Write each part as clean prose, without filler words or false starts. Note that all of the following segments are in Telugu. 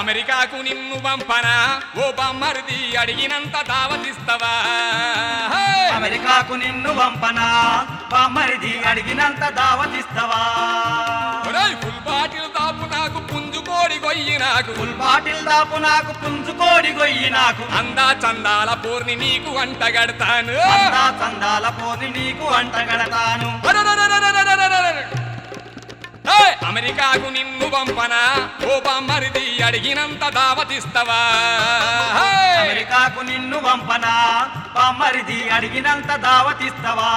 అమెరికాకు నిన్ను పంపనా ఓ బామ్మరిది అడిగినంత దావతిస్తావా అమెరికాకు నిన్ను పంపనా బామ్మరిది అడిగినంత దావతిస్తావా ఫుల్ బాటిల్ దాపు నాకు పుంజుకోడి గొయ్యి నాకు ఫుల్ బాటిల్ దాపు నాకు పుంజుకోడి గొయ్యి నాకు అందా చందాల పూర్ణి నీకు అంటగడతాను అందా చందాల పోని నీకు అంటగడతాను అమెరికాకు నిన్ను పంపనా ఓ బామ్మరిది అడిగినంత దావతిస్తావా అమెరికాకు నిన్ను పంపనా బామ్మరిది అడిగినంత దావతిస్తావా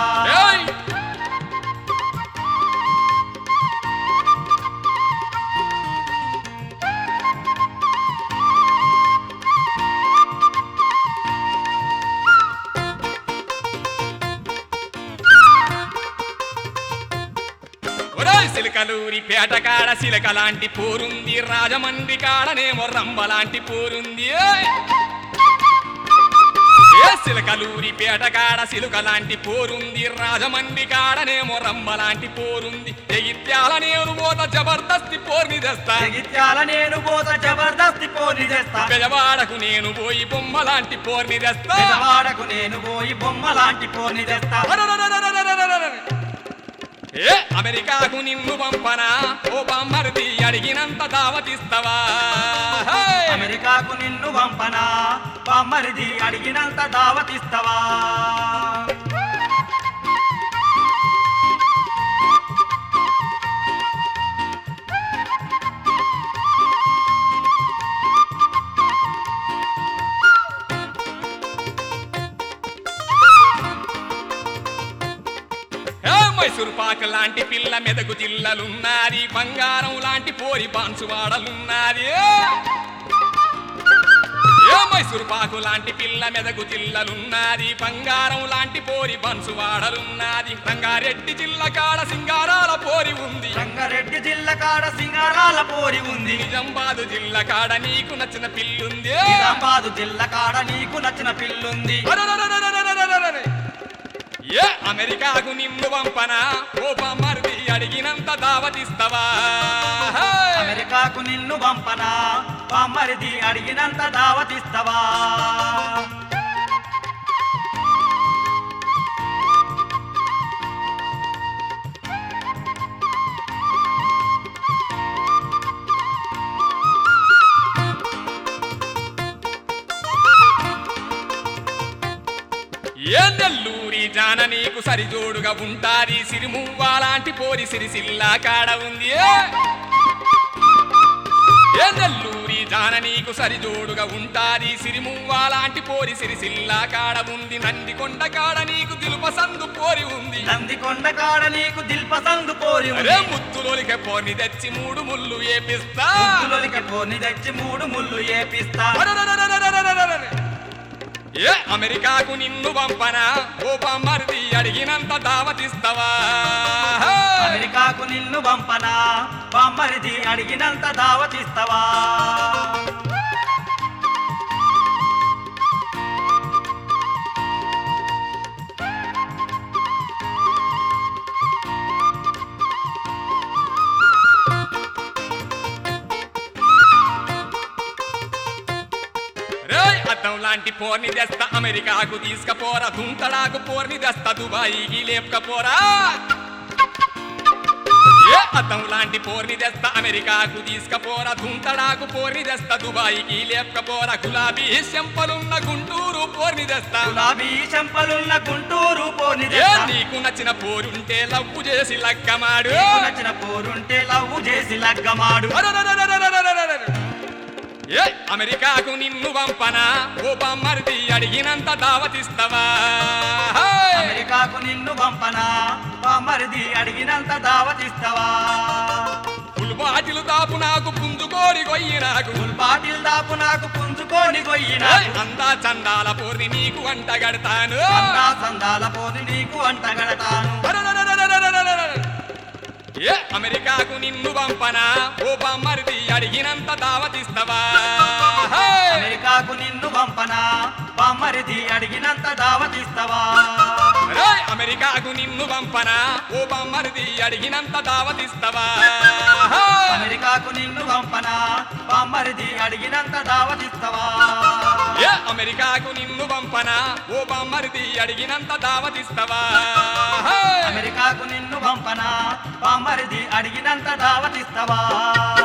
సిలకలూరి పేట కాడ సిలక లాంటి పోరుంది రాజమండ్రి కాడనేమో రంబలాంటి పోరుంది సిలకలూరి పేట కాడ సిలుక లాంటి పోరుంది రాజమండ్రి కాడనేమో రంబలాంటి పోరుంది జగిత్యాల నేను పోత జబర్దస్తి పోర్ని తెస్తా జగిత్యాల నేను పోత జబర్దస్తి పోర్ని తెస్తా బెజవాడకు నేను పోయి బొమ్మలాంటి పోర్ని తెస్తా బెజవాడకు నేను పోయి బొమ్మలాంటి పోర్ని తెస్తా అమెరికాకు నిన్ను పంపనా ఓ బామ్మరిది అడిగినంత దావతిస్తావా అమెరికాకు నిన్ను పంపనా బామ్మరిది అడిగినంత దావతిస్తావా మైసూరు పాక లాంటి పిల్ల మెదకు జిల్లలున్నది బంగారం లాంటి పోరి బాన్సువాడలున్నది మైసూరు పాకు లాంటి పిల్ల మెదకు జిల్లలున్నది బంగారం లాంటి పోరి బాన్సువాడలున్నది రంగారెడ్డి జిల్లా కాడ సింగారాల పోరి ఉంది రంగారెడ్డి జిల్లా కాడ సింగారాల పోరి ఉంది నిజామాబాదు జిల్లా కాడ నీకు నచ్చిన పిల్లుంది నిజామాబాదు జిల్లా కాడ నీకు నచ్చిన పిల్లుంది అమెరికాకు నిన్ను పంపనా ఓ బామ్మరిది అడిగినంత దావతిస్తావా అమెరికాకు నిన్ను పంపనా బామ్మరిది అడిగినంత దావతిస్తావా నెల్లూరి జాన నీకు సరిజోడుగా ఉంటాది సిరిమువ్వ లాంటి పోరి సిరిసిల్లా కాడ ఉంది నెల్లూరి జాన నీకు సరిజోడుగా ఉంటాది సిరిమువ్వ లాంటి పోరి సిరిసిల్లా కాడ ఉంది నందికొండ కాడ నీకు దిల్పసందు పోరి ఉంది నందికొండ కాడ నీకు దిల్పసందు పోరి ఉంది ముత్తులోలికే పోర్ని తెచ్చి 3 ముళ్ళు ఏపిస్తా ముత్తులోలికే పోర్ని తెచ్చి 3 ముళ్ళు ఏపిస్తా అమెరికాకు నిన్ను పంపనా ఓ బామ్మరిది అడిగినంత దావతిస్తావా అమెరికాకు నిన్ను పంపనా బామ్మరిది అడిగినంత దావతిస్తావా అద్దం లాంటి పోర్ని తెస్తా అమెరికాకు తీసుకపోరా దుంతడాకు పోర్ని తెస్తా దుబాయికి లేపకపోరా అద్దం లాంటి పోర్ని తెస్తా అమెరికాకు తీసుకపోరా దుంతడాకు పోర్ని తెస్తా దుబాయికి లేపకపోరా గులాబీ చెంపలున్న గుంటూరు పోర్ని తెస్తా గులాబీ చెంపలున్న గుంటూరు పోర్ని తెస్తా నీకు నచ్చిన పోరుంటే లవ్వు చేసి లగ్గమాడు నచ్చిన పోరుంటే లవ్వు చేసి లగ్గమాడు అమెరికాకు నిన్ను పంపనా ఓ బామ్మరిది అడిగినంత దావతిస్తావా అమెరికాకు నిన్ను పంపనా బామ్మరిది అడిగినంత దావతిస్తావా ఫుల్ బాటిల్ దాపు నాకు పుంజుకోడి గొయ్యి నాకు ఫుల్ బాటిల్ దాపు నాకు పుంజుకోని గొయ్యి నాకు అందా చందాల పోర్ని నీకు అంటగడతాను అందా చందాల పోని నీకు అంటగడతాను అమెరికాకు నిన్ను పంపనా ఓ బామ్మరిది అడిగినంత దావతిస్తావా అమెరికాకు నిన్ను పంపనా బామ్మరిది అడిగినంత దావతిస్తావా అమెరికాకు నిన్ను పంపనా ఓ బామ్మరిది అడిగినంత దావతిస్తావా అమెరికాకు నిన్ను పంపనా బామ్మరిది అడిగినంత దావతిస్తావా ఏ అమెరికాకు నిన్ను పంపనా ఓ బామ్మరిది అడిగినంత దావతిస్తావా అమెరికాకు నిన్ను పంపనా బామ్మరిది అడిగినంత దావతిస్తావా